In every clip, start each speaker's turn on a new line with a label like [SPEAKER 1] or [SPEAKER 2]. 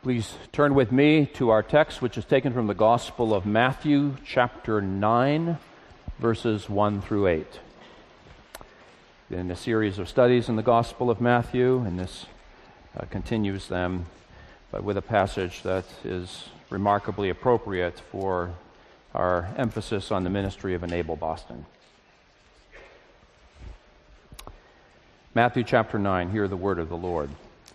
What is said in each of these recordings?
[SPEAKER 1] Please turn with me to our text, which is taken from the Gospel of Matthew, chapter 9, verses 1 through 8. In a series of studies in the Gospel of Matthew, and this continues them, but with a passage that is remarkably appropriate for our emphasis on the ministry of Enable Boston. Matthew chapter 9, hear the word of the Lord.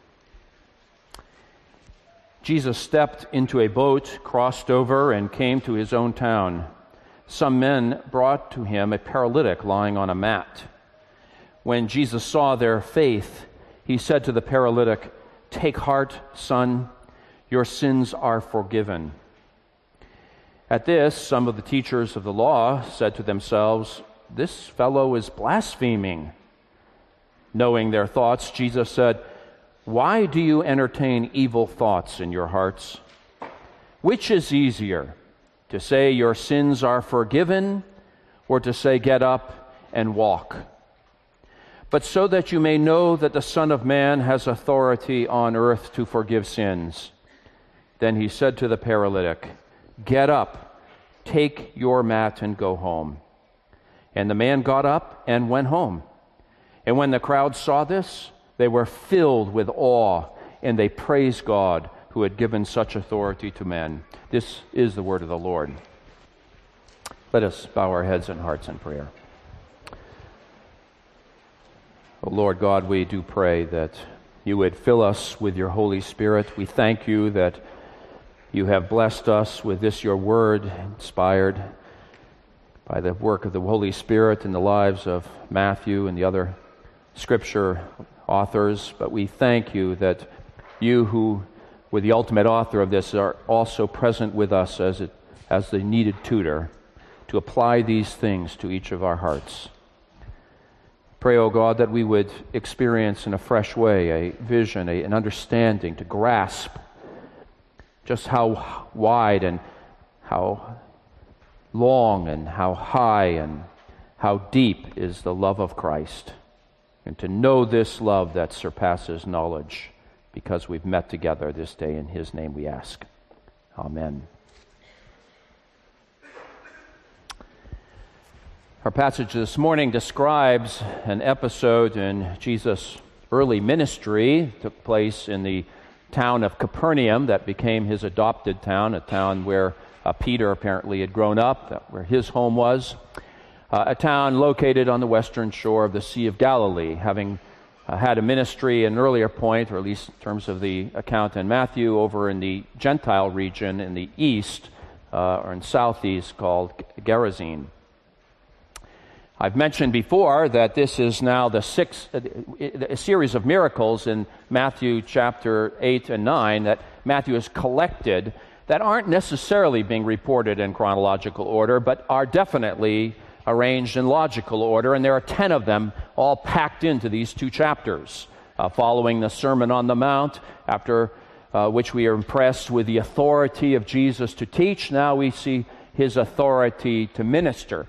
[SPEAKER 1] Jesus stepped into a boat, crossed over, and came to his own town. Some men brought to him a paralytic lying on a mat. When Jesus saw their faith, he said to the paralytic, "Take heart, son, your sins are forgiven." At this, some of the teachers of the law said to themselves, "This fellow is blaspheming." Knowing their thoughts, Jesus said, "Why do you entertain evil thoughts in your hearts? Which is easier, to say your sins are forgiven, or to say get up and walk? But so that you may know that the Son of Man has authority on earth to forgive sins." Then he said to the paralytic, "Get up, take your mat and go home." And the man got up and went home. And when the crowd saw this, they were filled with awe, and they praised God who had given such authority to men. This is the word of the Lord. Let us bow our heads and hearts in prayer. O Lord God, we do pray that you would fill us with your Holy Spirit. We thank you that you have blessed us with this, your word, inspired by the work of the Holy Spirit in the lives of Matthew and the other Scripture authors. But we thank you that you, who were the ultimate author of this, are also present with us as the needed tutor to apply these things to each of our hearts. Pray, O God, that we would experience in a fresh way a vision, an understanding, to grasp just how wide and how long and how high and how deep is the love of Christ, and to know this love that surpasses knowledge, because we've met together this day. In his name we ask. Amen. Our passage this morning describes an episode in Jesus' early ministry. It took place in the town of Capernaum that became his adopted town, a town where Peter apparently had grown up, where his home was. A town located on the western shore of the Sea of Galilee, having had a ministry at an earlier point, or at least in terms of the account in Matthew, over in the Gentile region in the east, or in southeast, called Gerasene. I've mentioned before that this is now the a series of miracles in Matthew chapter 8 and 9 that Matthew has collected that aren't necessarily being reported in chronological order, but are definitely arranged in logical order, and there are 10 of them all packed into these two chapters, following the Sermon on the Mount, after which we are impressed with the authority of Jesus to teach. Now we see his authority to minister.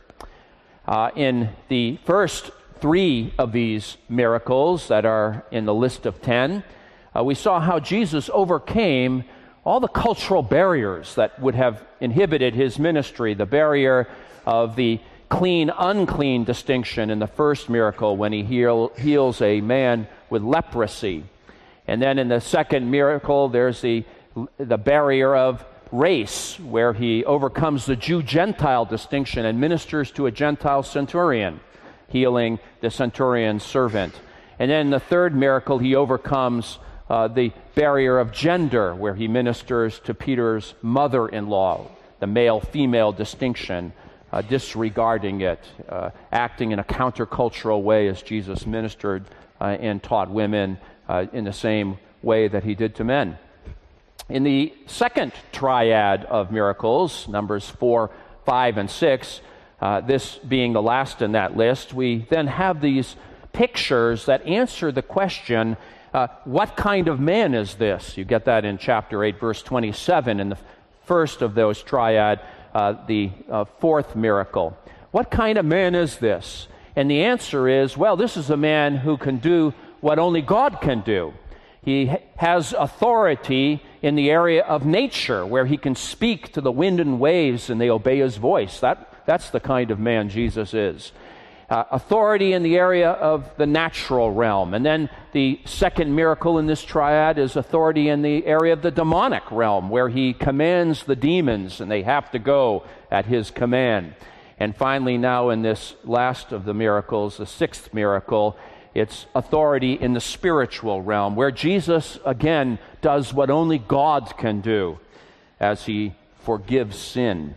[SPEAKER 1] In the first 3 of these miracles that are in the list of 10, we saw how Jesus overcame all the cultural barriers that would have inhibited his ministry. The barrier of the clean-unclean distinction in the first miracle when he heals a man with leprosy. And then in the second miracle, there's the barrier of race, where he overcomes the Jew-Gentile distinction and ministers to a Gentile centurion, healing the centurion's servant. And then in the third miracle, he overcomes the barrier of gender, where he ministers to Peter's mother-in-law, the male-female distinction, disregarding it, acting in a countercultural way as Jesus ministered and taught women in the same way that he did to men. In the second triad of miracles, numbers 4, 5, and 6, this being the last in that list, we then have these pictures that answer the question, what kind of man is this? You get that in chapter 8, verse 27, in the first of those triad, the fourth miracle. What kind of man is this? And the answer is, well, this is a man who can do what only God can do. He has authority in the area of nature, where he can speak to the wind and waves and they obey his voice. That's the kind of man Jesus is. Authority in the area of the natural realm. And then the second miracle in this triad is authority in the area of the demonic realm, where he commands the demons and they have to go at his command. And finally, now in this last of the miracles, the sixth miracle, it's authority in the spiritual realm, where Jesus, again, does what only God can do as he forgives sin.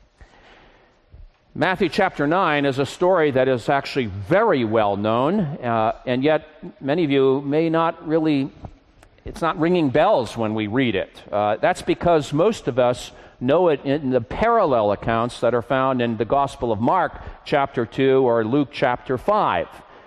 [SPEAKER 1] Matthew chapter 9 is a story that is actually very well known, and yet many of you may not really, it's not ringing bells when we read it. That's because most of us know it in the parallel accounts that are found in the Gospel of Mark chapter 2 or Luke chapter 5.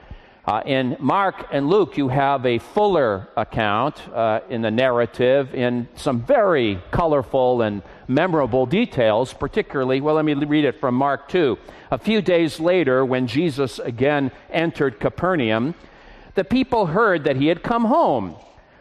[SPEAKER 1] In Mark and Luke, you have a fuller account in the narrative in some very colorful and memorable details, particularly, well, let me read it from Mark 2. A few days later, when Jesus again entered Capernaum, the people heard that he had come home.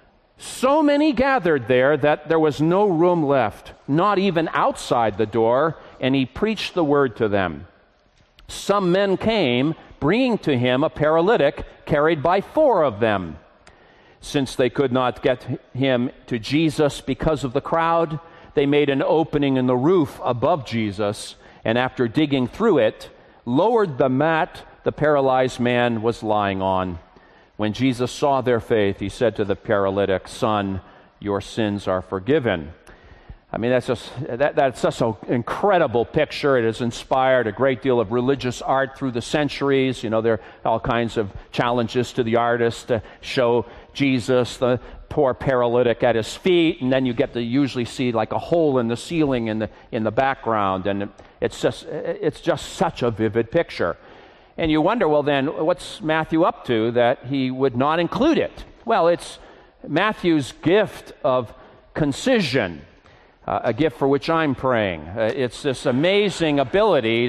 [SPEAKER 1] So many gathered there that there was no room left, not even outside the door, and he preached the word to them. Some men came, bringing to him a paralytic carried by 4 of them. Since they could not get him to Jesus because of the crowd, they made an opening in the roof above Jesus, and after digging through it, lowered the mat the paralyzed man was lying on. When Jesus saw their faith, he said to the paralytic, "Son, your sins are forgiven." I mean, that's just an incredible picture. It has inspired a great deal of religious art through the centuries. You know, there are all kinds of challenges to the artist to show Jesus, the poor paralytic, at his feet, and then you get to usually see like a hole in the ceiling in the background, and it's just such a vivid picture. And you wonder, well, then, what's Matthew up to that he would not include it? Well, it's Matthew's gift of concision. A gift for which I'm praying. It's this amazing ability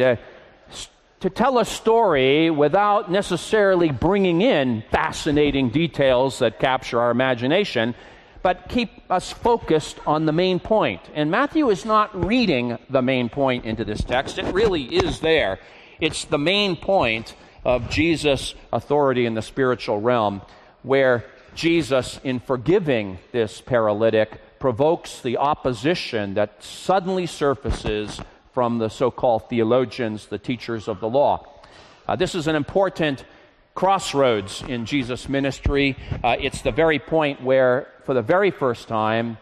[SPEAKER 1] to tell a story without necessarily bringing in fascinating details that capture our imagination, but keep us focused on the main point. And Matthew is not reading the main point into this text. It really is there. It's the main point of Jesus' authority in the spiritual realm, where Jesus, in forgiving this paralytic, provokes the opposition that suddenly surfaces from the so-called theologians, the teachers of the law. This is an important crossroads in Jesus' ministry. It's the very point where, for the very first time,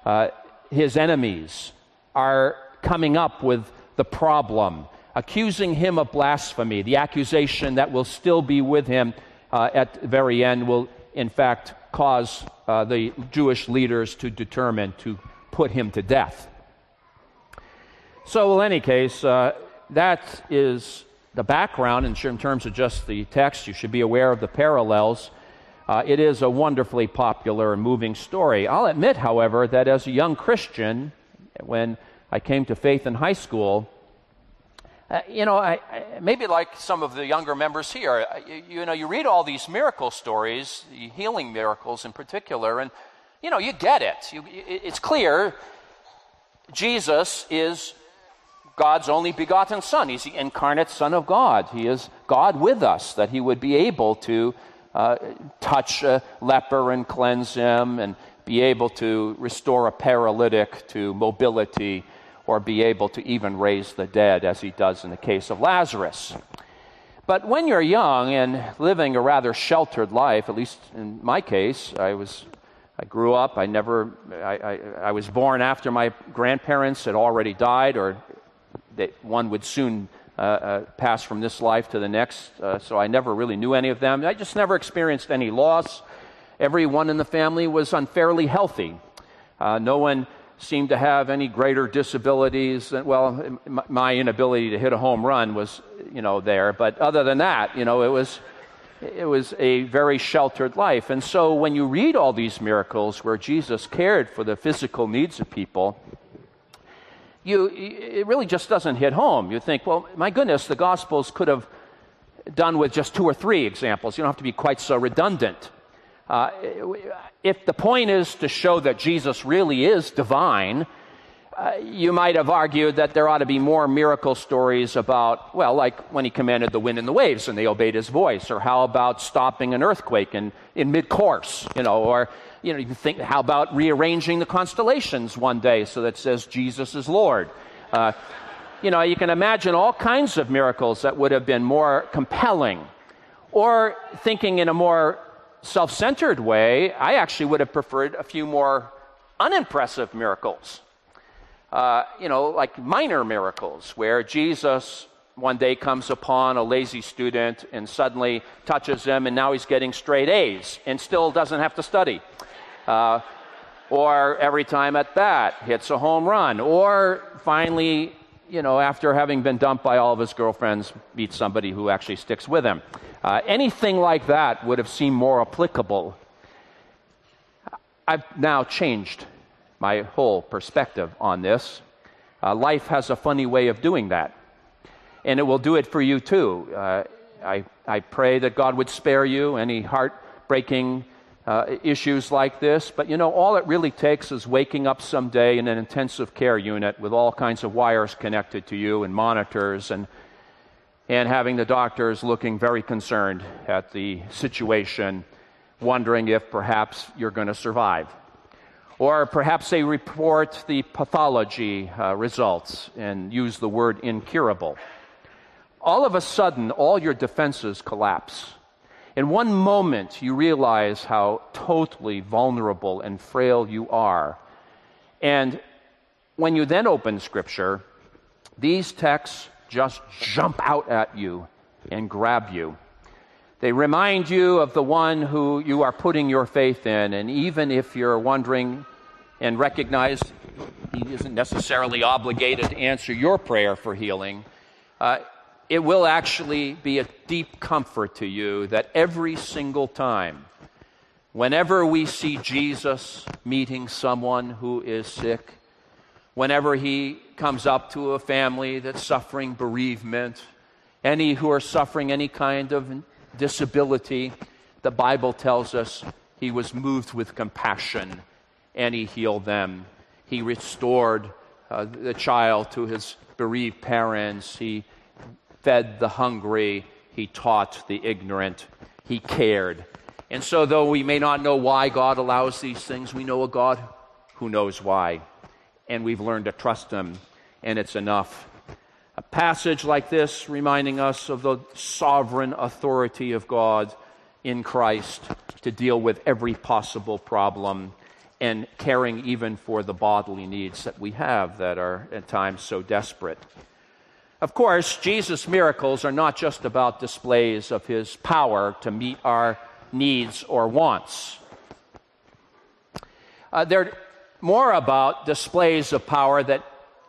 [SPEAKER 1] his enemies are coming up with the problem, accusing him of blasphemy. The accusation that will still be with him at the very end will, in fact, cause the Jewish leaders to determine to put him to death. So, in any case, that is the background in terms of just the text. You should be aware of the parallels. It is a wonderfully popular and moving story. I'll admit, however, that as a young Christian, when I came to faith in high school, I maybe like some of the younger members here, you read all these miracle stories, the healing miracles in particular, and, you get it. It's clear Jesus is God's only begotten Son. He's the incarnate Son of God. He is God with us, that he would be able to touch a leper and cleanse him, and be able to restore a paralytic to mobility, or be able to even raise the dead, as he does in the case of Lazarus. But when you're young and living a rather sheltered life, at least in my case, I grew up, I was born after my grandparents had already died, or that one would soon pass from this life to the next, so I never really knew any of them. I just never experienced any loss. Everyone in the family was unfairly healthy. No one seemed to have any greater disabilities. Well, my inability to hit a home run was, there. But other than that, it was a very sheltered life. And so when you read all these miracles where Jesus cared for the physical needs of people, it really just doesn't hit home. You think, well, my goodness, the Gospels could have done with just 2 or 3 examples. You don't have to be quite so redundant. If the point is to show that Jesus really is divine, you might have argued that there ought to be more miracle stories about, well, like when he commanded the wind and the waves and they obeyed his voice, or how about stopping an earthquake in mid-course, or you can think, how about rearranging the constellations one day so that it says Jesus is Lord? You can imagine all kinds of miracles that would have been more compelling. Or thinking in a more self-centered way, I actually would have preferred a few more unimpressive miracles. Like minor miracles, where Jesus one day comes upon a lazy student and suddenly touches him, and now he's getting straight A's and still doesn't have to study. Or every time at bat hits a home run. Or finally, after having been dumped by all of his girlfriends, meets somebody who actually sticks with him. Anything like that would have seemed more applicable. I've now changed my whole perspective on this. Life has a funny way of doing that, and it will do it for you too. I pray that God would spare you any heartbreaking issues like this, but all it really takes is waking up someday in an intensive care unit with all kinds of wires connected to you and monitors, and having the doctors looking very concerned at the situation, wondering if perhaps you're going to survive. Or perhaps they report the pathology results and use the word incurable. All of a sudden, all your defenses collapse. In one moment, you realize how totally vulnerable and frail you are. And when you then open Scripture, these texts just jump out at you and grab you. They remind you of the one who you are putting your faith in, and even if you're wondering and recognize he isn't necessarily obligated to answer your prayer for healing, it will actually be a deep comfort to you that every single time, whenever we see Jesus meeting someone who is sick, whenever he comes up to a family that's suffering bereavement, any who are suffering any kind of disability, the Bible tells us he was moved with compassion and he healed them. He restored the child to his bereaved parents. He fed the hungry. He taught the ignorant. He cared. And so though we may not know why God allows these things, we know a God who knows why. And we've learned to trust him, and it's enough. A passage like this reminding us of the sovereign authority of God in Christ to deal with every possible problem and caring even for the bodily needs that we have that are at times so desperate. Of course, Jesus' miracles are not just about displays of his power to meet our needs or wants. They're more about displays of power that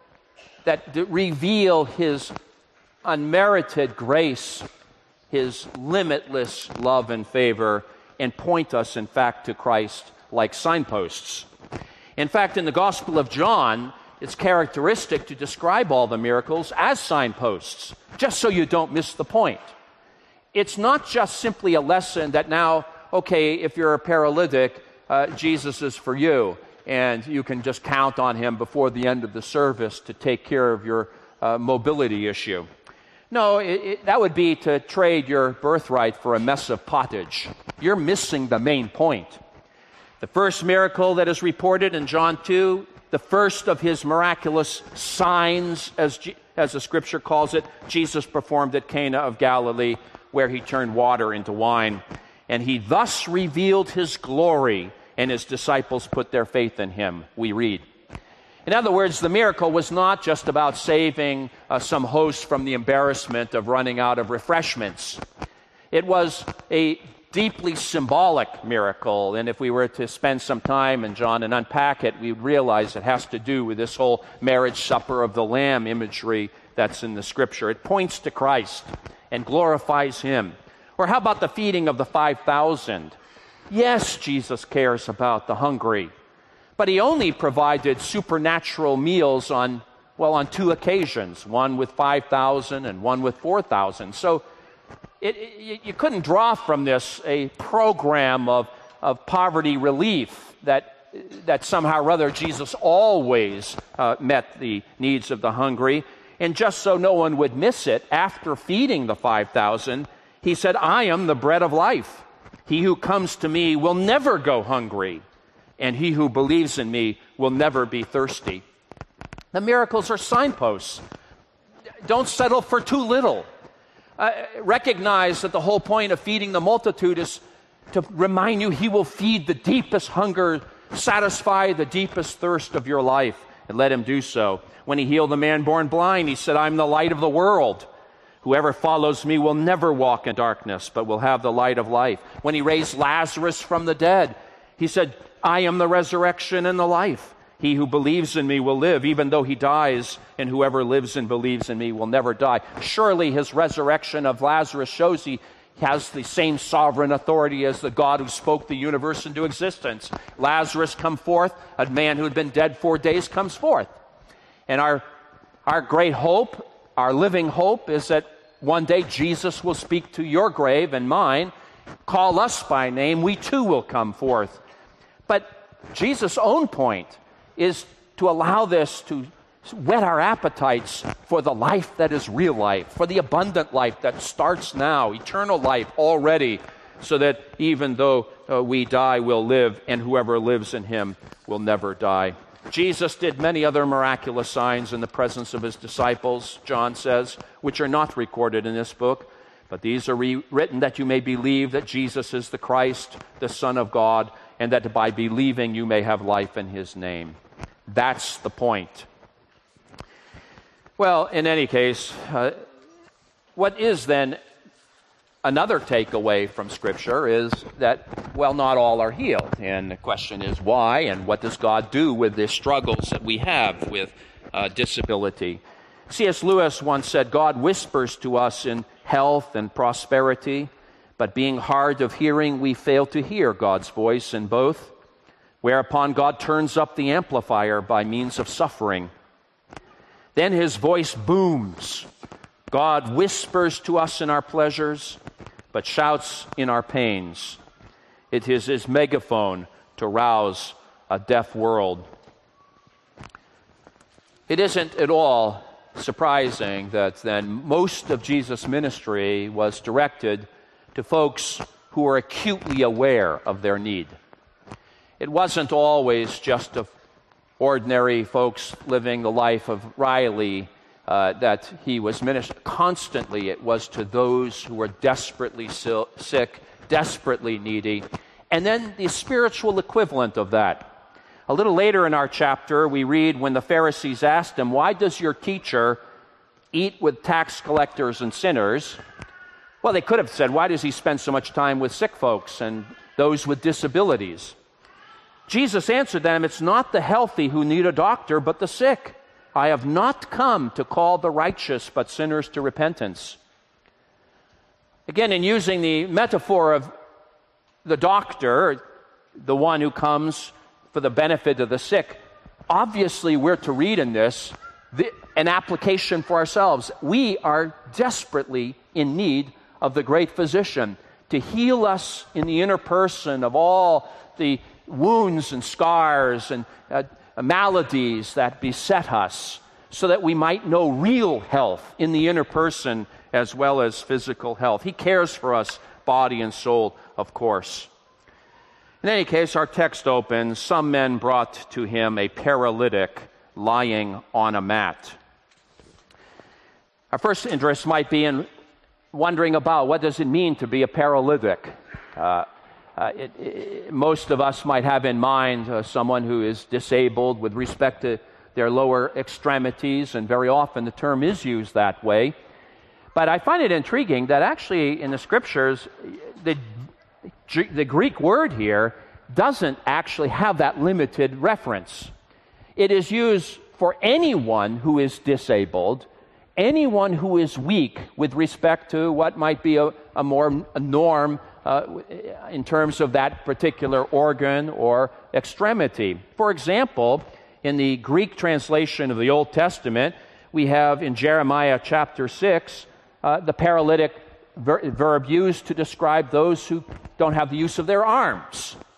[SPEAKER 1] reveal his unmerited grace, his limitless love and favor, and point us, in fact, to Christ like signposts. In fact, in the Gospel of John, it's characteristic to describe all the miracles as signposts, just so you don't miss the point. It's not just simply a lesson that now, okay, if you're a paralytic, Jesus is for you, and you can just count on him before the end of the service to take care of your mobility issue. No, that would be to trade your birthright for a mess of pottage. You're missing the main point. The first miracle that is reported in John 2, the first of his miraculous signs, as the scripture calls it, Jesus performed at Cana of Galilee, where he turned water into wine. And he thus revealed his glory, and his disciples put their faith in him, we read. In other words, the miracle was not just about saving some host from the embarrassment of running out of refreshments. It was a deeply symbolic miracle, and if we were to spend some time in John and unpack it, we'd realize it has to do with this whole marriage supper of the Lamb imagery that's in the scripture. It points to Christ and glorifies him. Or how about the feeding of the 5,000? Yes, Jesus cares about the hungry, but he only provided supernatural meals on two occasions, one with 5,000 and one with 4,000. So you couldn't draw from this a program of of poverty relief, that somehow or other Jesus always met the needs of the hungry. And just so no one would miss it, after feeding the 5,000, he said, "I am the bread of life. He who comes to me will never go hungry, and he who believes in me will never be thirsty." The miracles are signposts. Don't settle for too little. Recognize that the whole point of feeding the multitude is to remind you he will feed the deepest hunger, satisfy the deepest thirst of your life, and let him do so. When he healed the man born blind, he said, "I'm the light of the world. Whoever follows me will never walk in darkness, but will have the light of life." When he raised Lazarus from the dead, he said, "I am the resurrection and the life. He who believes in me will live, even though he dies, and whoever lives and believes in me will never die." Surely his resurrection of Lazarus shows he has the same sovereign authority as the God who spoke the universe into existence. Lazarus come forth, a man who had been dead 4 days comes forth. And our great hope, our living hope, is that one day Jesus will speak to your grave and mine, call us by name, we too will come forth. But Jesus' own point is to allow this to whet our appetites for the life that is real life, for the abundant life that starts now, eternal life already, so that even though we die, we'll live, and whoever lives in him will never die. Jesus did many other miraculous signs in the presence of his disciples, John says, which are not recorded in this book, but these are written that you may believe that Jesus is the Christ, the Son of God, and that by believing you may have life in his name. That's the point. Well, in any case, what is then another takeaway from Scripture is that, well, not all are healed. And the question is why, and what does God do with the struggles that we have with disability? C.S. Lewis once said, "God whispers to us in health and prosperity, but being hard of hearing, we fail to hear God's voice in both, whereupon God turns up the amplifier by means of suffering. Then his voice booms. God whispers to us in our pleasures, but shouts in our pains. It is his megaphone to rouse a deaf world." It isn't at all surprising that then most of Jesus' ministry was directed to folks who were acutely aware of their need. It wasn't always just of ordinary folks living the life of Riley that he was ministering. Constantly it was to those who were desperately sick, desperately needy. And then the spiritual equivalent of that. A little later in our chapter, we read when the Pharisees asked him, "Why does your teacher eat with tax collectors and sinners?" Well, they could have said, "Why does he spend so much time with sick folks and those with disabilities?" Jesus answered them, "It's not the healthy who need a doctor, but the sick. I have not come to call the righteous, but sinners to repentance." Again, in using the metaphor of the doctor, the one who comes for the benefit of the sick, obviously we're to read in this an application for ourselves. We are desperately in need of the great physician to heal us in the inner person of all the wounds and scars and maladies that beset us, so that we might know real health in the inner person as well as physical health. He cares for us, body and soul, of course. In any case, our text opens, "Some men brought to him a paralytic lying on a mat." Our first interest might be in wondering about what does it mean to be a paralytic. Most of us might have in mind someone who is disabled with respect to their lower extremities, and very often the term is used that way. But I find it intriguing that actually in the Scriptures, the Greek word here doesn't actually have that limited reference. It is used for anyone who is disabled, anyone who is weak with respect to what might be a norm in terms of that particular organ or extremity. For example, in the Greek translation of the Old Testament, we have in Jeremiah chapter 6 the paralytic verb used to describe those who don't have the use of their arms.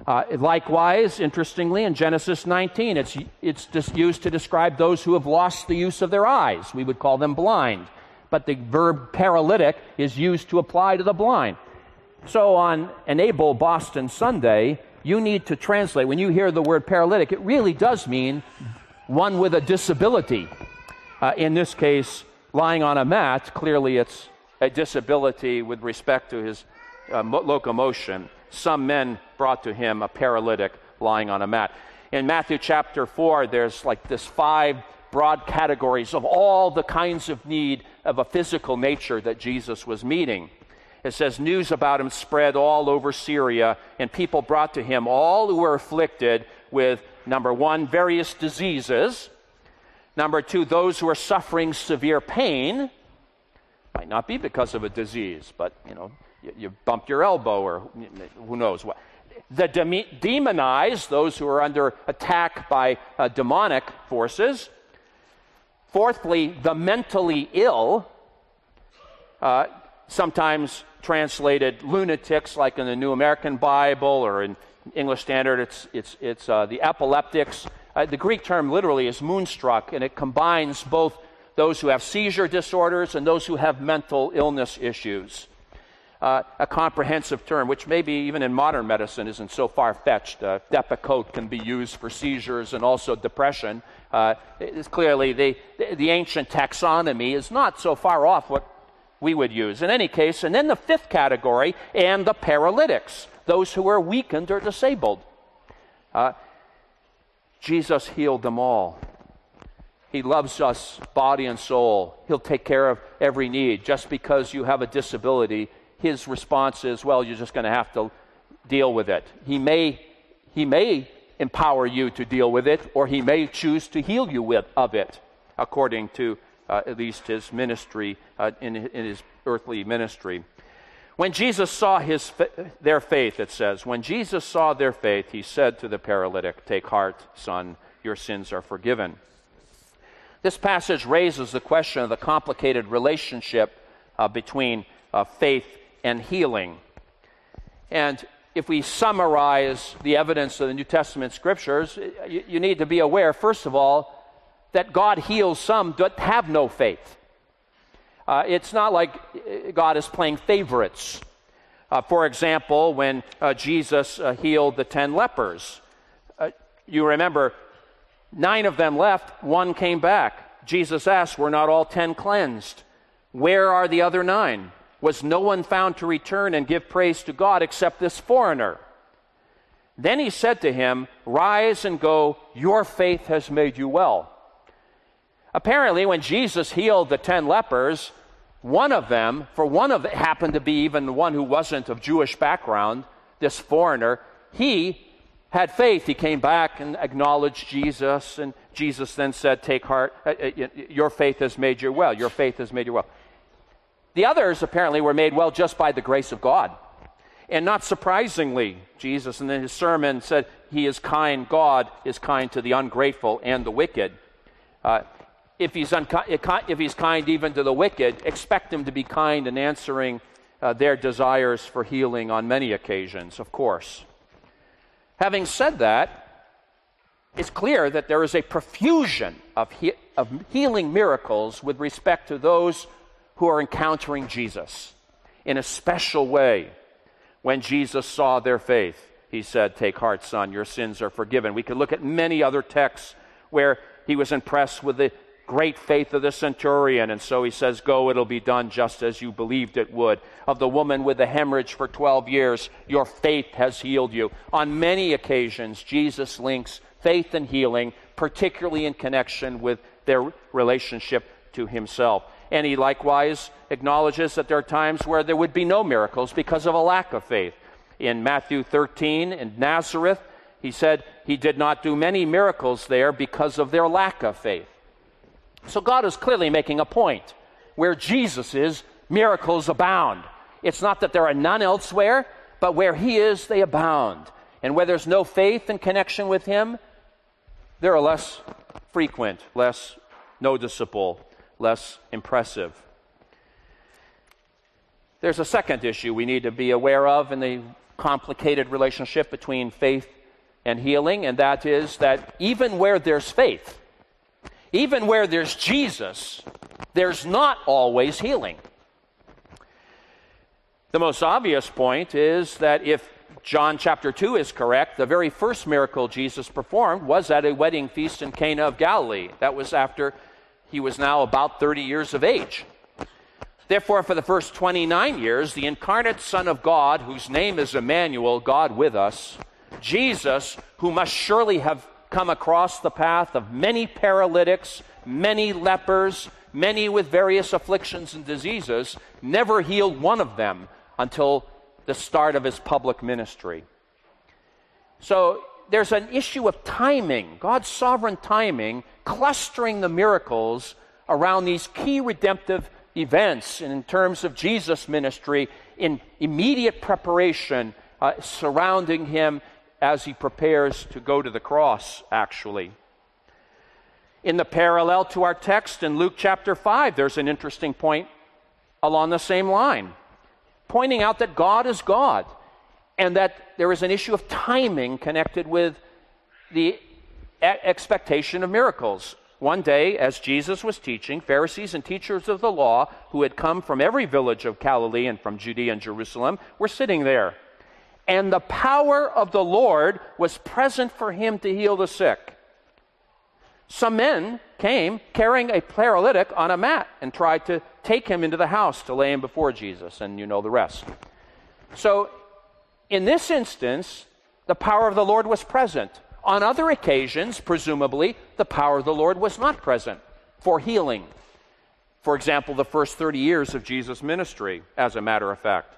[SPEAKER 1] Likewise, interestingly, in Genesis 19, it's just used to describe those who have lost the use of their eyes. We would call them blind. But the verb paralytic is used to apply to the blind. So on Enable Boston Sunday, you need to translate. When you hear the word paralytic, it really does mean one with a disability. In this case, lying on a mat, clearly it's a disability with respect to his locomotion. Some men brought to him a paralytic lying on a mat. In Matthew chapter 4, there's like this 5 broad categories of all the kinds of need of a physical nature that Jesus was meeting. It says, news about him spread all over Syria, and people brought to him all who were afflicted with, number 1, various diseases. Number 2, those who are suffering severe pain. Might not be because of a disease, but, you bumped your elbow or who knows what. The demonized, those who are under attack by demonic forces. Fourthly, the mentally ill, sometimes translated lunatics, like in the New American Bible or in English Standard, it's the epileptics. The Greek term literally is moonstruck, and it combines both those who have seizure disorders and those who have mental illness issues. A comprehensive term, which maybe even in modern medicine isn't so far-fetched. Depakote can be used for seizures and also depression. It's clearly, the ancient taxonomy is not so far off what we would use. In any case, and then the 5th category, and the paralytics, those who are weakened or disabled. Jesus healed them all. He loves us, body and soul. He'll take care of every need. Just because you have a disability, his response is, well, you're just going to have to deal with it. He may empower you to deal with it, or he may choose to heal you of it, according to at least his ministry, in his earthly ministry. When Jesus saw their faith, it says, when Jesus saw their faith, he said to the paralytic, take heart, son, your sins are forgiven. This passage raises the question of the complicated relationship between faith and healing. And if we summarize the evidence of the New Testament scriptures, you need to be aware, first of all, that God heals some that have no faith. It's not like God is playing favorites. For example, when Jesus healed the 10 lepers, you remember 9 of them left, 1 came back. Jesus asked, were not all 10 cleansed? Where are the other 9? Was no one found to return and give praise to God except this foreigner? Then he said to him, rise and go, your faith has made you well. Apparently, when Jesus healed the 10 lepers, one of them happened to be even the one who wasn't of Jewish background, this foreigner, he had faith. He came back and acknowledged Jesus, and Jesus then said, take heart, your faith has made you well. Your faith has made you well. The others apparently were made well just by the grace of God. And not surprisingly, Jesus in his sermon said, he is kind, God is kind to the ungrateful and the wicked. If he's kind even to the wicked, expect him to be kind in answering their desires for healing on many occasions, of course. Having said that, it's clear that there is a profusion of healing miracles with respect to those who are encountering Jesus in a special way. When Jesus saw their faith, he said, take heart, son, your sins are forgiven. We could look at many other texts where he was impressed with the great faith of the centurion, and so he says, go, it'll be done just as you believed it would. Of the woman with the hemorrhage for 12 years, your faith has healed you. On many occasions, Jesus links faith and healing, particularly in connection with their relationship to himself. And he likewise acknowledges that there are times where there would be no miracles because of a lack of faith. In Matthew 13, in Nazareth, he said he did not do many miracles there because of their lack of faith. So God is clearly making a point. Where Jesus is, miracles abound. It's not that there are none elsewhere, but where he is, they abound. And where there's no faith in connection with him, they are less frequent, less noticeable, less impressive. There's a second issue we need to be aware of in the complicated relationship between faith and healing, and that is that even where there's faith, even where there's Jesus, there's not always healing. The most obvious point is that if John chapter 2 is correct, the very first miracle Jesus performed was at a wedding feast in Cana of Galilee. That was after he was now about 30 years of age. Therefore, for the first 29 years, the incarnate Son of God, whose name is Emmanuel, God with us, Jesus, who must surely have come across the path of many paralytics, many lepers, many with various afflictions and diseases, never healed one of them until the start of his public ministry. So there's an issue of timing, God's sovereign timing, clustering the miracles around these key redemptive events in terms of Jesus' ministry in immediate preparation surrounding him as he prepares to go to the cross, actually. In the parallel to our text in Luke chapter 5, there's an interesting point along the same line, pointing out that God is God and that there is an issue of timing connected with the expectation of miracles. One day, as Jesus was teaching, Pharisees and teachers of the law who had come from every village of Galilee and from Judea and Jerusalem were sitting there. And the power of the Lord was present for him to heal the sick. Some men came carrying a paralytic on a mat and tried to take him into the house to lay him before Jesus, and you know the rest. So, in this instance, the power of the Lord was present. On other occasions, presumably, the power of the Lord was not present for healing. For example, the first 30 years of Jesus' ministry, as a matter of fact.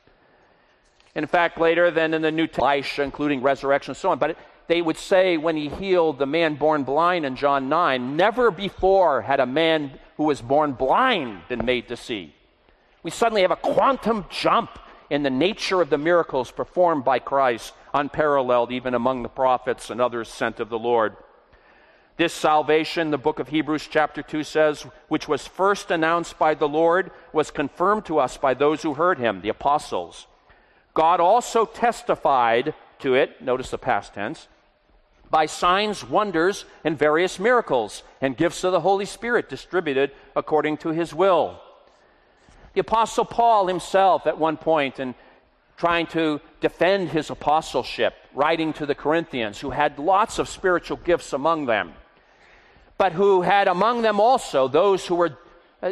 [SPEAKER 1] In fact, later then in the New Testament, Elisha, including resurrection and so on, but they would say when he healed the man born blind in John 9, never before had a man who was born blind been made to see. We suddenly have a quantum jump in the nature of the miracles performed by Christ, unparalleled even among the prophets and others sent of the Lord. This salvation, the book of Hebrews chapter 2 says, which was first announced by the Lord, was confirmed to us by those who heard him, the apostles. God also testified to it, notice the past tense, by signs, wonders, and various miracles, and gifts of the Holy Spirit distributed according to his will. The Apostle Paul himself at one point, in trying to defend his apostleship, writing to the Corinthians, who had lots of spiritual gifts among them, but who had among them also those who were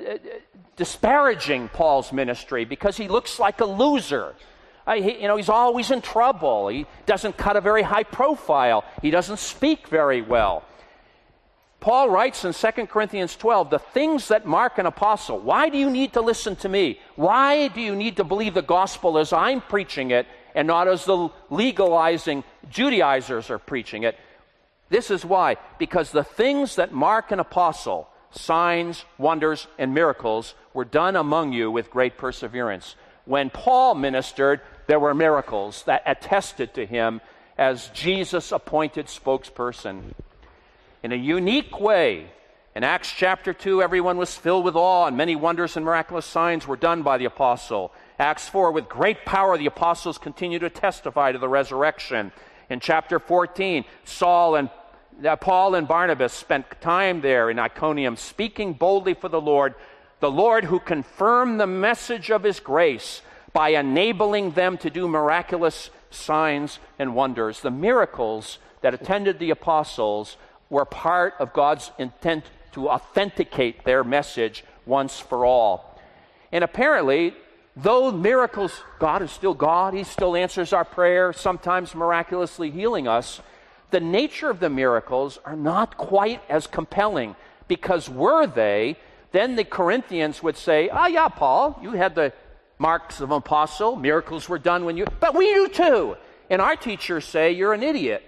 [SPEAKER 1] disparaging Paul's ministry because he looks like a loser. He's always in trouble. He doesn't cut a very high profile. He doesn't speak very well. Paul writes in 2 Corinthians 12, the things that mark an apostle. Why do you need to listen to me? Why do you need to believe the gospel as I'm preaching it and not as the legalizing Judaizers are preaching it? This is why. Because the things that mark an apostle, signs, wonders, and miracles, were done among you with great perseverance. When Paul ministered, there were miracles that attested to him as Jesus' appointed spokesperson. In a unique way, in Acts chapter 2, everyone was filled with awe, and many wonders and miraculous signs were done by the apostle. Acts 4, with great power, the apostles continued to testify to the resurrection. In chapter 14, Paul and Barnabas spent time there in Iconium, speaking boldly for the Lord who confirmed the message of his grace by enabling them to do miraculous signs and wonders. The miracles that attended the apostles were part of God's intent to authenticate their message once for all. And apparently, though miracles, God is still God, he still answers our prayer, sometimes miraculously healing us, the nature of the miracles are not quite as compelling, because were they, then the Corinthians would say, yeah, Paul, you had the marks of an apostle, miracles were done when you, but we do too. And our teachers say, you're an idiot.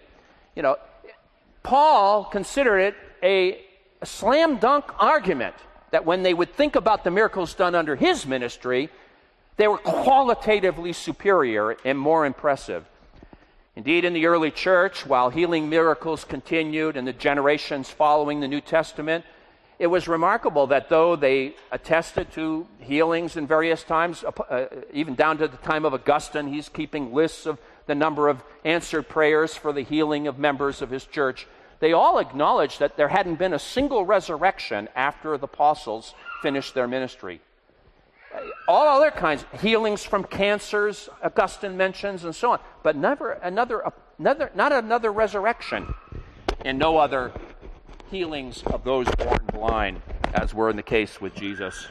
[SPEAKER 1] Paul considered it a slam dunk argument that when they would think about the miracles done under his ministry, they were qualitatively superior and more impressive. Indeed, in the early church, while healing miracles continued in the generations following the New Testament, it was remarkable that though they attested to healings in various times, even down to the time of Augustine, he's keeping lists of the number of answered prayers for the healing of members of his church. They all acknowledged that there hadn't been a single resurrection after the apostles finished their ministry. All other kinds, healings from cancers, Augustine mentions, and so on, but not another resurrection, and no other healings of those born blind, as were in the case with Jesus.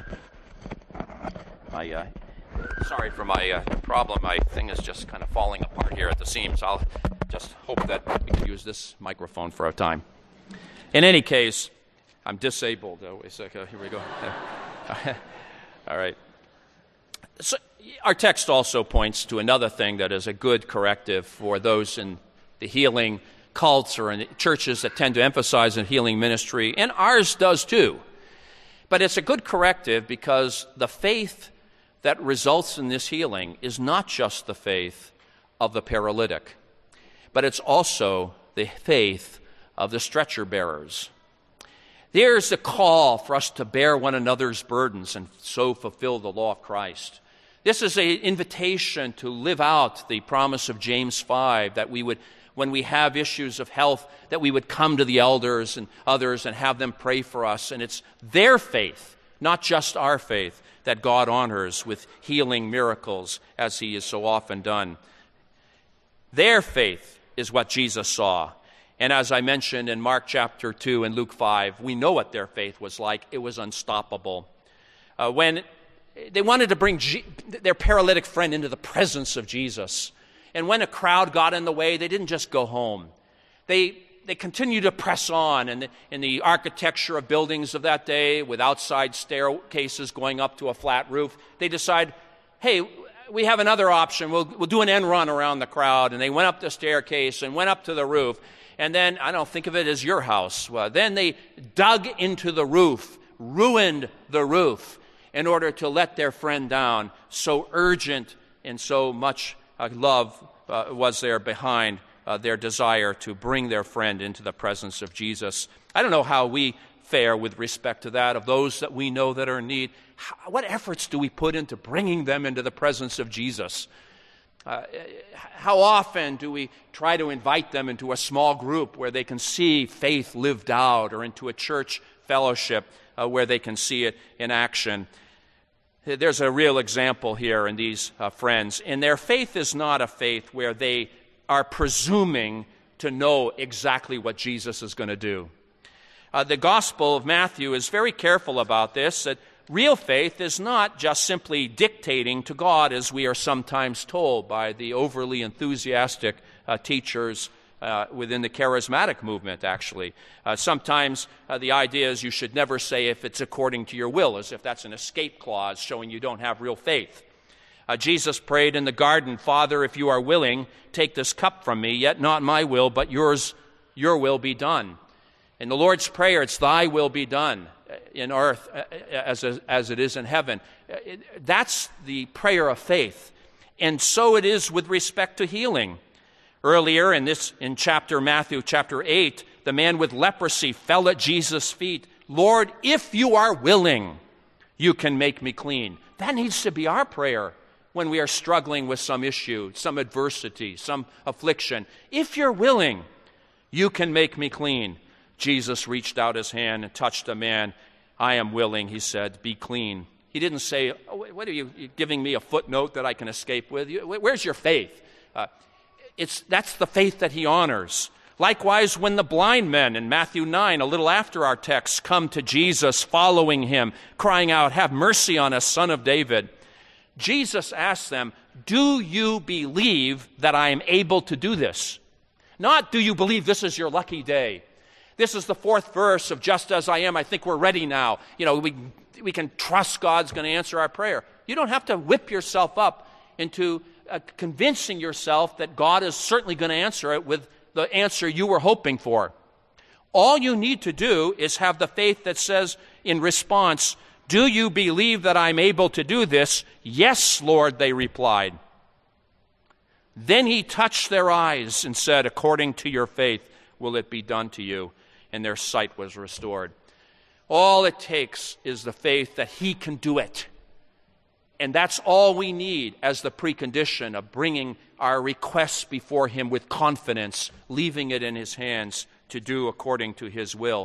[SPEAKER 1] Sorry for my problem. My thing is just kind of falling apart here at the seams. I'll just hope that we can use this microphone for a time. In any case, I'm disabled. Oh, wait a second. Here we go. All right. So our text also points to another thing that is a good corrective for those in the healing cults or in churches that tend to emphasize a healing ministry, and ours does too. But it's a good corrective because the faith that results in this healing is not just the faith of the paralytic, but it's also the faith of the stretcher bearers. There's the call for us to bear one another's burdens and so fulfill the law of Christ. This is an invitation to live out the promise of James 5, that we would, when we have issues of health, that we would come to the elders and others and have them pray for us. And it's their faith, not just our faith, that God honors with healing miracles, as he has so often done. Their faith is what Jesus saw. And as I mentioned in Mark chapter 2 and Luke 5, we know what their faith was like. It was unstoppable. When they wanted to bring their paralytic friend into the presence of Jesus, and when a crowd got in the way, they didn't just go home. They continued to press on in the architecture of buildings of that day, with outside staircases going up to a flat roof. They decide, hey, we have another option. We'll do an end run around the crowd. And they went up the staircase and went up to the roof. And then, I don't think of it as your house. Well, then they dug into the roof, ruined the roof, in order to let their friend down. So urgent and so much love was there behind their desire to bring their friend into the presence of Jesus. I don't know how we fare with respect to that, of those that we know that are in need. What efforts do we put into bringing them into the presence of Jesus? How often do we try to invite them into a small group where they can see faith lived out, or into a church fellowship where they can see it in action? There's a real example here in these friends. And their faith is not a faith where they are presuming to know exactly what Jesus is going to do. The Gospel of Matthew is very careful about this, that real faith is not just simply dictating to God, as we are sometimes told by the overly enthusiastic teachers within the charismatic movement, actually. Sometimes the idea is you should never say if it's according to your will, as if that's an escape clause showing you don't have real faith. Jesus prayed in the garden, "Father, if you are willing, take this cup from me, yet not my will, but your will be done." In the Lord's Prayer, it's "Thy will be done in earth as it is in heaven." That's the prayer of faith. And so it is with respect to healing. Earlier in Matthew chapter 8, the man with leprosy fell at Jesus' feet. "Lord, if you are willing, you can make me clean." That needs to be our prayer when we are struggling with some issue, some adversity, some affliction. If you're willing, you can make me clean. Jesus reached out his hand and touched the man. "I am willing," he said, "be clean." He didn't say, "Oh, what are you giving me a footnote that I can escape with? Where's your faith?" That's the faith that he honors. Likewise, when the blind men in Matthew 9, a little after our text, come to Jesus following him, crying out, "Have mercy on us, Son of David," Jesus asks them, "Do you believe that I am able to do this?" Not, "Do you believe this is your lucky day? This is the fourth verse of Just As I Am. I think we're ready now. We can trust God's going to answer our prayer." You don't have to whip yourself up into convincing yourself that God is certainly going to answer it with the answer you were hoping for. All you need to do is have the faith that says in response, "Do you believe that I'm able to do this?" "Yes, Lord," they replied. Then he touched their eyes and said, "According to your faith will it be done to you." And their sight was restored. All it takes is the faith that he can do it. And that's all we need as the precondition of bringing our requests before him with confidence, leaving it in his hands to do according to his will.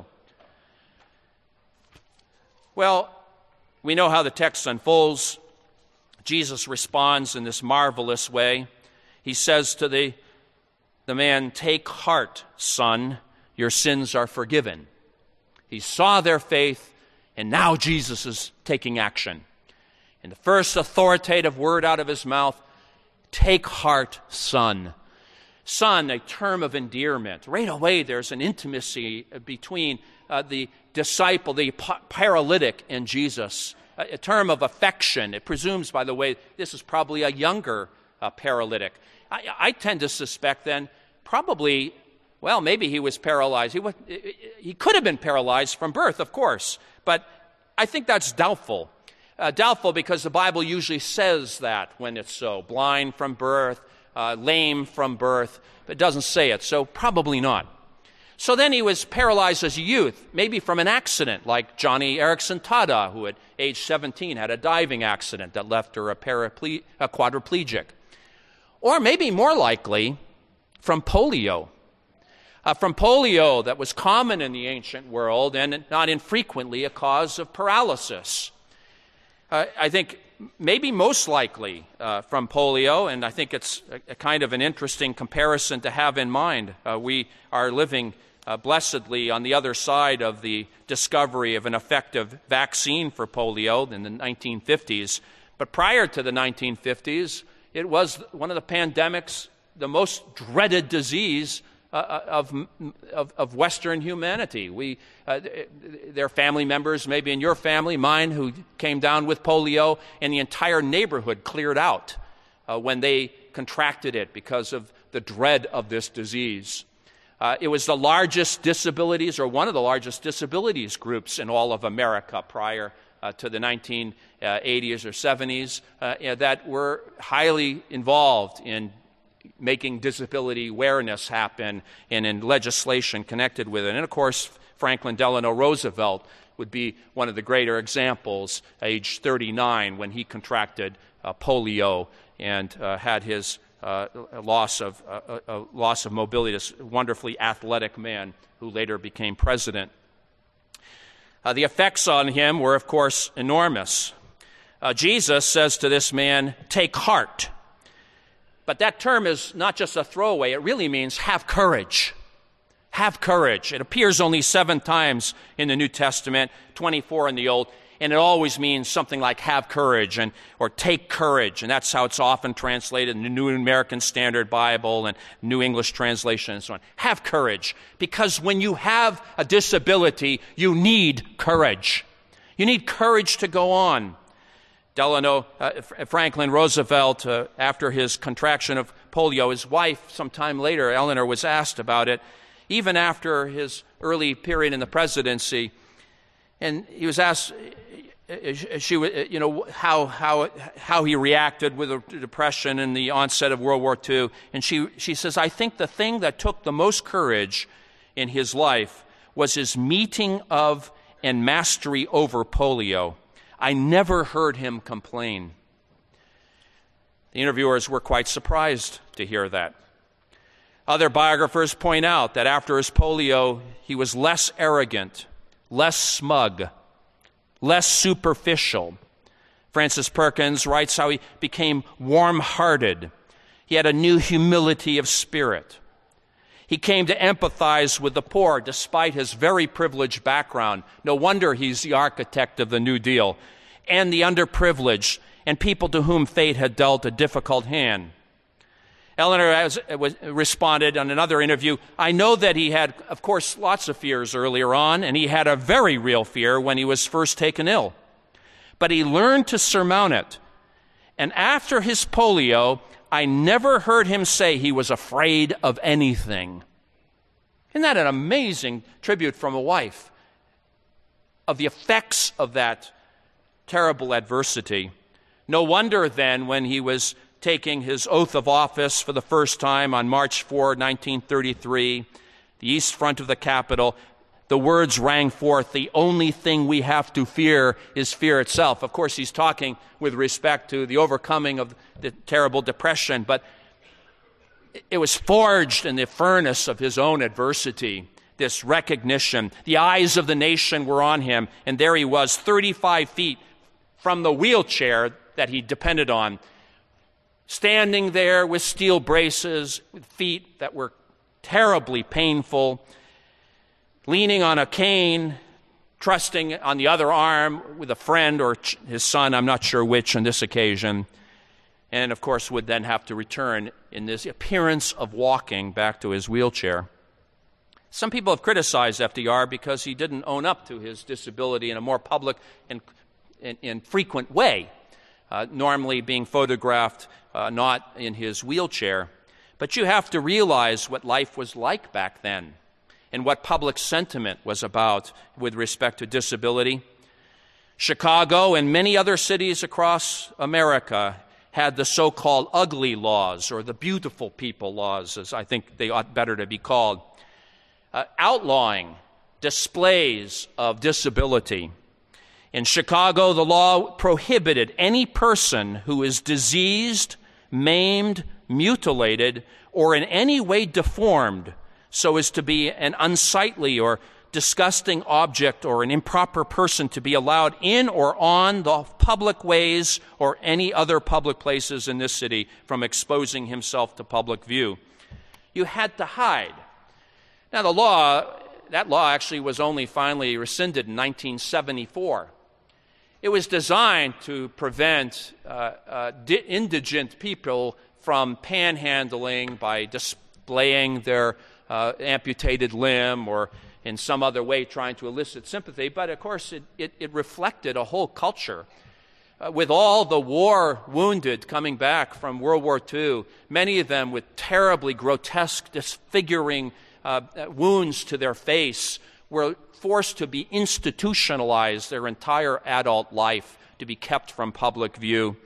[SPEAKER 1] Well, we know how the text unfolds. Jesus responds in this marvelous way. He says to the man, "Take heart, son, your sins are forgiven." He saw their faith, and now Jesus is taking action. And the first authoritative word out of his mouth, "Take heart, son." Son, a term of endearment. Right away, there's an intimacy between the disciple, the paralytic, and Jesus. A term of affection. It presumes, by the way, this is probably a younger paralytic. I tend to suspect then probably, well, maybe he was paralyzed. He could have been paralyzed from birth, of course, but I think that's doubtful. Doubtful because the Bible usually says that when it's so. Blind from birth, lame from birth, but it doesn't say it, so probably not. So then he was paralyzed as a youth, maybe from an accident, like Johnny Erickson Tada, who at age 17 had a diving accident that left her a quadriplegic. Or maybe more likely, from polio. From polio that was common in the ancient world and not infrequently a cause of paralysis. I think maybe most likely from polio, and I think it's a kind of an interesting comparison to have in mind. We are living blessedly on the other side of the discovery of an effective vaccine for polio in the 1950s. But prior to the 1950s, it was one of the pandemics, the most dreaded disease of Western humanity. Their family members, maybe in your family, mine, who came down with polio, and the entire neighborhood cleared out when they contracted it because of the dread of this disease. It was the largest disabilities, or one of the largest disabilities groups in all of America prior to the 1980s or 70s that were highly involved in making disability awareness happen and in legislation connected with it. And of course, Franklin Delano Roosevelt would be one of the greater examples, age 39, when he contracted polio and had his loss of mobility, this wonderfully athletic man who later became president. The effects on him were, of course, enormous. Jesus says to this man, "Take heart." But that term is not just a throwaway. It really means have courage. Have courage. It appears only 7 times in the New Testament, 24 in the Old, and it always means something like have courage or take courage, and that's how it's often translated in the New American Standard Bible and New English Translation and so on. Have courage, because when you have a disability, you need courage. You need courage to go on. Franklin Roosevelt, after his contraction of polio, his wife, sometime later, Eleanor, was asked about it, even after his early period in the presidency, and he was asked, how he reacted with the depression and the onset of World War II, and she says, "I think the thing that took the most courage in his life was his meeting of and mastery over polio. I never heard him complain." The interviewers were quite surprised to hear that. Other biographers point out that after his polio, he was less arrogant, less smug, less superficial. Francis Perkins writes how he became warm-hearted. He had a new humility of spirit. He came to empathize with the poor despite his very privileged background. No wonder he's the architect of the New Deal. And the underprivileged and people to whom fate had dealt a difficult hand. Eleanor responded on another interview, "I know that he had, of course, lots of fears earlier on, and he had a very real fear when he was first taken ill. But he learned to surmount it. And after his polio, I never heard him say he was afraid of anything." Isn't that an amazing tribute from a wife of the effects of that terrible adversity? No wonder then, when he was taking his oath of office for the first time on March 4, 1933, the east front of the Capitol, the words rang forth, "The only thing we have to fear is fear itself." Of course, he's talking with respect to the overcoming of the terrible depression, but it was forged in the furnace of his own adversity, this recognition. The eyes of the nation were on him, and there he was, 35 feet from the wheelchair that he depended on, standing there with steel braces, with feet that were terribly painful, leaning on a cane, trusting on the other arm with a friend or his son, I'm not sure which on this occasion, and of course would then have to return in this appearance of walking back to his wheelchair. Some people have criticized FDR because he didn't own up to his disability in a more public and frequent way, normally being photographed not in his wheelchair. But you have to realize what life was like back then and what public sentiment was about with respect to disability. Chicago and many other cities across America had the so-called ugly laws, or the beautiful people laws, as I think they ought better to be called, outlawing displays of disability. In Chicago, the law prohibited any person who is diseased, maimed, mutilated, or in any way deformed so as to be an unsightly or disgusting object or an improper person to be allowed in or on the public ways or any other public places in this city from exposing himself to public view. You had to hide. Now, that law actually was only finally rescinded in 1974. It was designed to prevent indigent people from panhandling by displaying their amputated limb or in some other way trying to elicit sympathy. But of course, it reflected a whole culture. With all the war wounded coming back from World War II, many of them with terribly grotesque, disfiguring wounds to their face, were forced to be institutionalized their entire adult life to be kept from public view.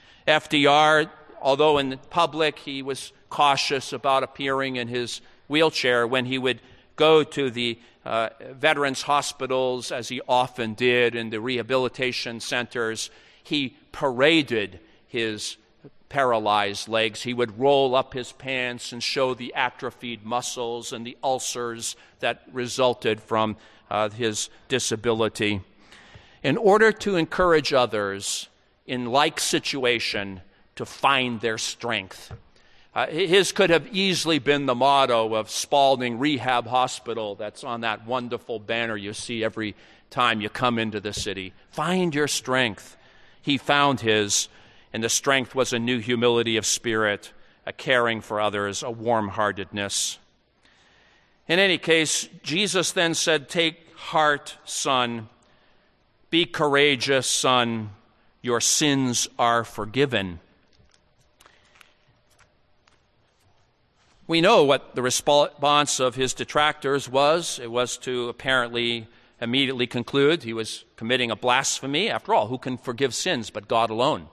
[SPEAKER 1] FDR, although in public he was cautious about appearing in his wheelchair, when he would go to the veterans' hospitals, as he often did, in the rehabilitation centers, he paraded his paralyzed legs. He would roll up his pants and show the atrophied muscles and the ulcers that resulted from his disability. In order to encourage others in like situation to find their strength. His could have easily been the motto of Spalding Rehab Hospital that's on that wonderful banner you see every time you come into the city. Find your strength. He found his, and the strength was a new humility of spirit, a caring for others, a warm-heartedness. In any case, Jesus then said, "Take heart, son. Be courageous, son. Your sins are forgiven." We know what the response of his detractors was. It was to apparently immediately conclude he was committing a blasphemy. After all, who can forgive sins but God alone?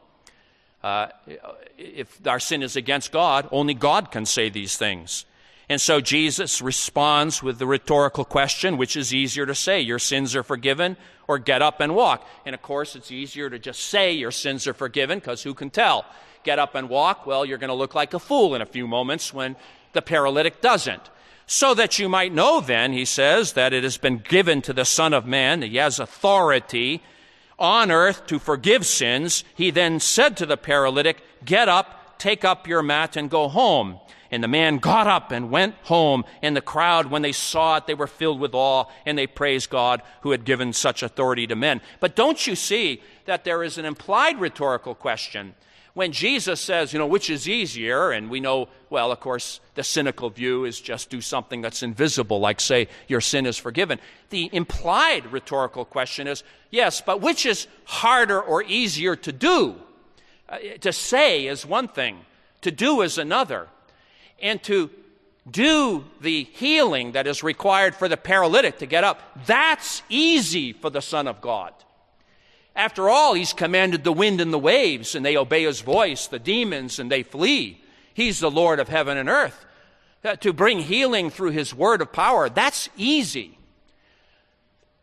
[SPEAKER 1] If our sin is against God, only God can say these things. And so Jesus responds with the rhetorical question, which is easier to say, your sins are forgiven, or get up and walk. And of course, it's easier to just say your sins are forgiven, because who can tell? Get up and walk, well, you're going to look like a fool in a few moments when the paralytic doesn't. So that you might know then, he says, that it has been given to the Son of Man, that he has authority on earth to forgive sins. He then said to the paralytic, "Get up, take up your mat, and go home." And the man got up and went home. And the crowd, when they saw it, they were filled with awe, and they praised God who had given such authority to men. But don't you see that there is an implied rhetorical question? When Jesus says, which is easier, and we know, well, of course, the cynical view is just do something that's invisible, like say, your sin is forgiven. The implied rhetorical question is, yes, but which is harder or easier to do? To say is one thing, to do is another. And to do the healing that is required for the paralytic to get up, that's easy for the Son of God. After all, he's commanded the wind and the waves, and they obey his voice, the demons, and they flee. He's the Lord of heaven and earth. To bring healing through his word of power, that's easy.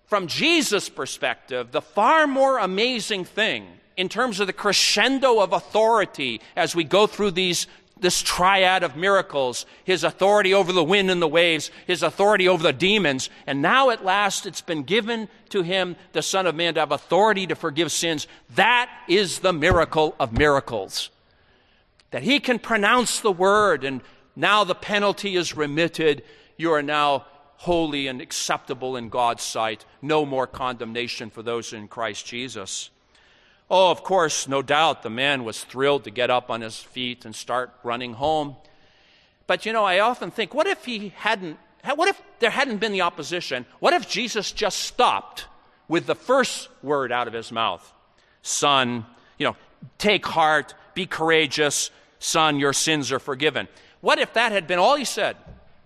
[SPEAKER 2] from Jesus' perspective, the far more amazing thing in terms of the crescendo of authority as we go through this triad of miracles, his authority over the wind and the waves, his authority over the demons, and now at last it's been given to him, the Son of Man, to have authority to forgive sins. That is the miracle of miracles. That he can pronounce the word, and now the penalty is remitted. You are now holy and acceptable in God's sight. No more condemnation for those in Christ Jesus. Oh, of course, no doubt the man was thrilled to get up on his feet and start running home. But, I often think, what if there hadn't been the opposition? What if Jesus just stopped with the first word out of his mouth? Son, take heart, be courageous. Son, your sins are forgiven. What if that had been all he said?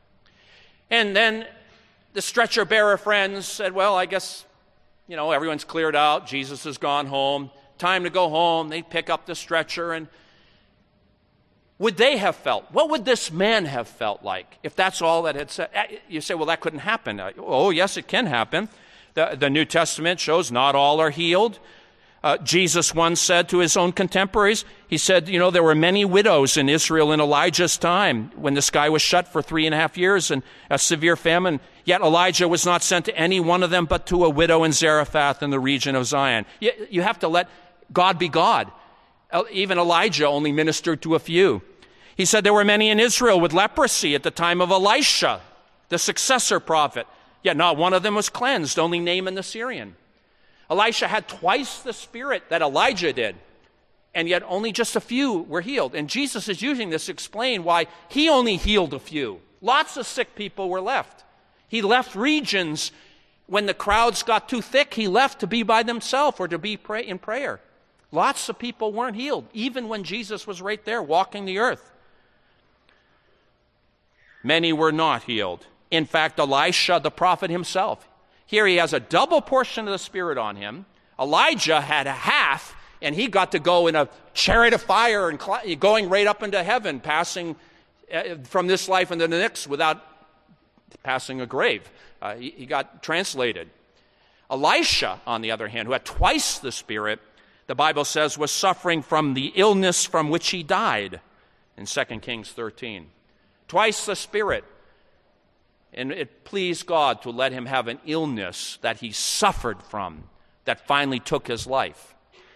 [SPEAKER 2] And then the stretcher bearer friends said, well, I guess, everyone's cleared out. Jesus has gone home. Time to go home. They pick up the stretcher. And would they have felt? What would this man have felt like if that's all that had said? You say, well, that couldn't happen. Oh, yes, it can happen. The New Testament shows not all are healed. Jesus once said to his own contemporaries, he said, there were many widows in Israel in Elijah's time when the sky was shut for 3.5 years and a severe famine. Yet Elijah was not sent to any one of them but to a widow in Zarephath in the region of Zion. You have to let God be God. Even Elijah only ministered to a few. He said there were many in Israel with leprosy at the time of Elisha, the successor prophet. Yet not one of them was cleansed, only Naaman the Syrian. Elisha had twice the spirit that Elijah did, and yet only just a few were healed. And Jesus is using this to explain why he only healed a few. Lots of sick people were left. He left regions when the crowds got too thick. He left to be by themselves or to be in prayer. Lots of people weren't healed, even when Jesus was right there walking the earth. Many were not healed. In fact, Elisha, the prophet himself, here he has a double portion of the Spirit on him. Elijah had a half, and he got to go in a chariot of fire and going right up into heaven, passing from this life into the next without passing a grave. He got translated. Elisha, on the other hand, who had twice the Spirit, the Bible says, was suffering from the illness from which he died in 2 Kings 13. Twice the Spirit. And it pleased God to let him have an illness that he suffered from that finally took his life.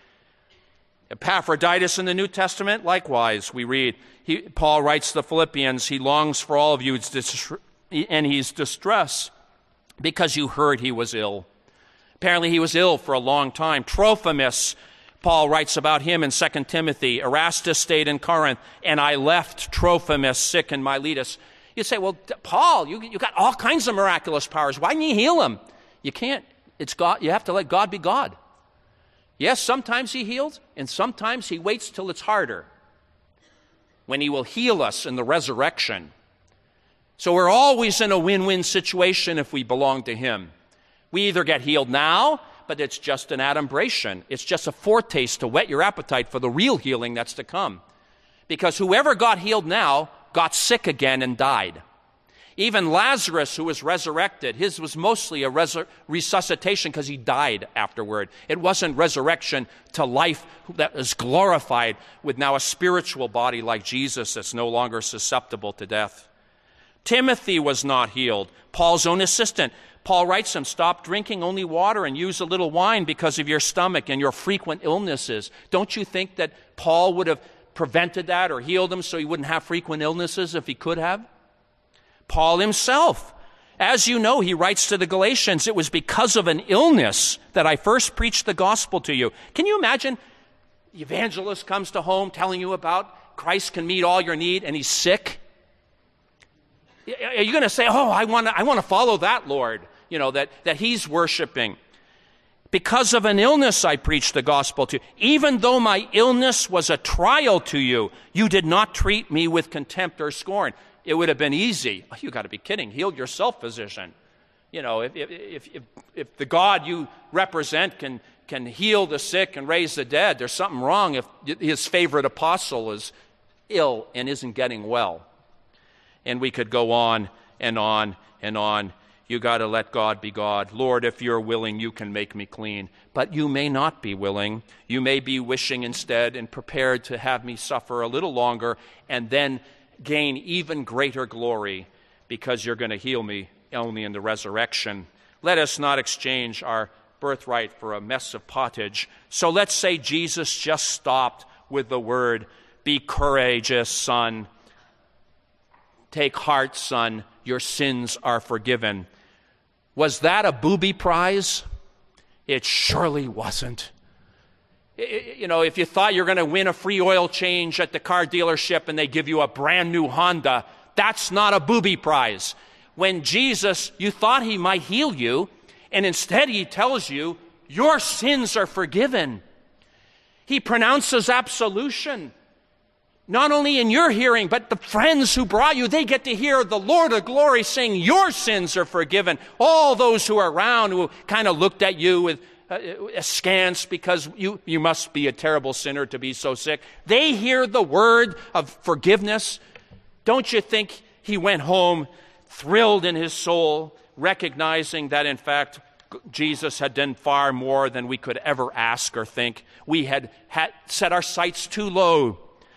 [SPEAKER 2] Epaphroditus in the New Testament, likewise, we read, Paul writes to the Philippians, he longs for all of you and he's distressed because you heard he was ill. Apparently he was ill for a long time. Trophimus, Paul writes about him in 2 Timothy. Erastus stayed in Corinth, and I left Trophimus sick in Miletus. You say, well, Paul, you got all kinds of miraculous powers. Why didn't you heal him? You can't. It's God. You have to let God be God. Yes, sometimes he heals, and sometimes he waits till it's harder, when he will heal us in the resurrection. So we're always in a win-win situation if we belong to him. We either get healed now, but it's just an adumbration. It's just a foretaste to whet your appetite for the real healing that's to come. Because whoever got healed now got sick again and died. Even Lazarus, who was resurrected, his was mostly a resuscitation because he died afterward. It wasn't resurrection to life that is glorified with now a spiritual body like Jesus that's no longer susceptible to death. Timothy was not healed. Paul's own assistant. Paul writes him, stop drinking only water and use a little wine because of your stomach and your frequent illnesses. Don't you think that Paul would have prevented that or healed him so he wouldn't have frequent illnesses if he could have? Paul himself, as you know, he writes to the Galatians, it was because of an illness that I first preached the gospel to you. Can you imagine the evangelist comes to home telling you about Christ can meet all your need and he's sick? Are you going to say, oh, I want to follow that Lord, that he's worshiping? Because of an illness I preached the gospel to you. Even though my illness was a trial to you, you did not treat me with contempt or scorn. It would have been easy. Oh, you got to be kidding. Heal yourself, physician. If the God you represent can heal the sick and raise the dead, there's something wrong if his favorite apostle is ill and isn't getting well. And we could go on and on and on. You got to let God be God. Lord, if you're willing, you can make me clean. But you may not be willing. You may be wishing instead and prepared to have me suffer a little longer and then gain even greater glory because you're going to heal me only in the resurrection. Let us not exchange our birthright for a mess of pottage. So let's say Jesus just stopped with the word, be courageous, son. Take heart, son. Your sins are forgiven. Was that a booby prize? It surely wasn't. You know, if you thought you're going to win a free oil change at the car dealership and they give you a brand new Honda, that's not a booby prize. When Jesus, you thought he might heal you, and instead he tells you, your sins are forgiven. He pronounces absolution. Not only in your hearing, but the friends who brought you, they get to hear the Lord of glory saying, your sins are forgiven. All those who are around who kind of looked at you with askance because you must be a terrible sinner to be so sick. They hear the word of forgiveness. Don't you think he went home thrilled in his soul, recognizing that in fact Jesus had done far more than we could ever ask or think? We had set our sights too low.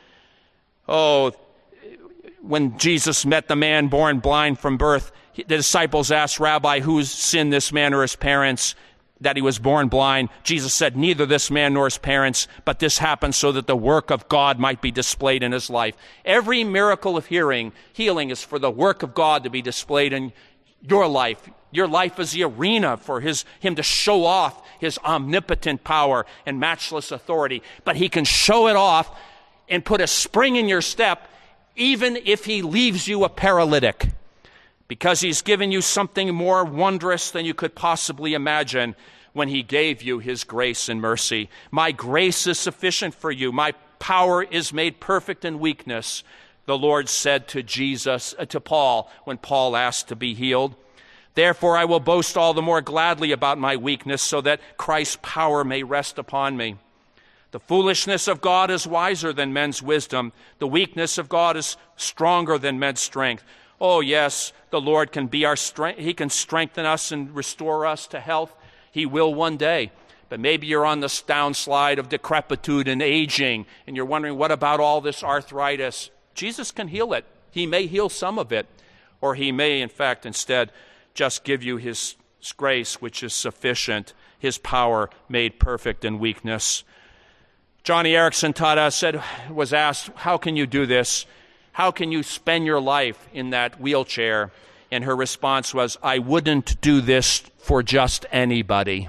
[SPEAKER 2] Oh, when Jesus met the man born blind from birth, the disciples asked, Rabbi, whose sinned, this man or his parents, that he was born blind? Jesus said, neither this man nor his parents, but this happened so that the work of God might be displayed in his life. Every miracle of healing is for the work of God to be displayed in your life. Your life is the arena for him to show off his omnipotent power and matchless authority. But he can show it off and put a spring in your step, even if he leaves you a paralytic, because he's given you something more wondrous than you could possibly imagine when he gave you his grace and mercy. My grace is sufficient for you. My power is made perfect in weakness, the Lord said to Paul when Paul asked to be healed. Therefore, I will boast all the more gladly about my weakness, so that Christ's power may rest upon me. The foolishness of God is wiser than men's wisdom. The weakness of God is stronger than men's strength. Oh, yes, the Lord can be our strength. He can strengthen us and restore us to health. He will one day. But maybe you're on the downslide of decrepitude and aging, and you're wondering, what about all this arthritis? Jesus can heal it. He may heal some of it, or he may, in fact, instead just give you his grace, which is sufficient, his power made perfect in weakness. Johnny Erickson was asked, how can you do this? How can you spend your life in that wheelchair? And her response was, I wouldn't do this for just anybody.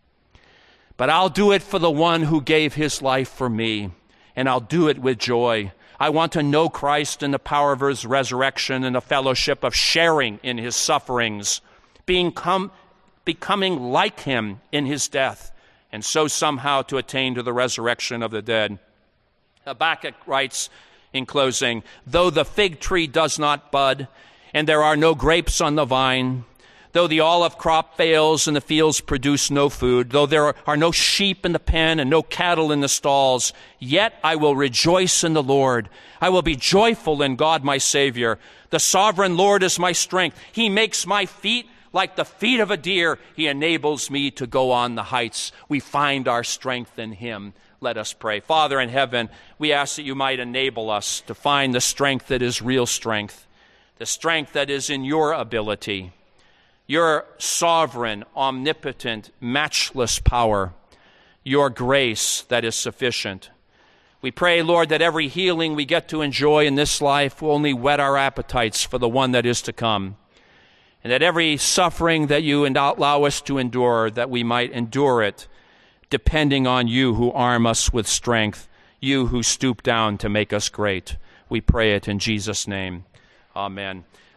[SPEAKER 2] But I'll do it for the one who gave his life for me, and I'll do it with joy. I want to know Christ and the power of his resurrection and the fellowship of sharing in his sufferings, becoming like him in his death, and so somehow to attain to the resurrection of the dead. Habakkuk writes in closing, though the fig tree does not bud, and there are no grapes on the vine, though the olive crop fails and the fields produce no food, though there are no sheep in the pen and no cattle in the stalls, yet I will rejoice in the Lord. I will be joyful in God my Savior. The sovereign Lord is my strength. He makes my feet like the feet of a deer. He enables me to go on the heights. We find our strength in him. Let us pray. Father in heaven, we ask that you might enable us to find the strength that is real strength, the strength that is in your ability, your sovereign, omnipotent, matchless power, your grace that is sufficient. We pray, Lord, that every healing we get to enjoy in this life will only whet our appetites for the one that is to come. And that every suffering that you allow us to endure, that we might endure it, depending on you who arm us with strength, you who stoop down to make us great. We pray it in Jesus' name. Amen.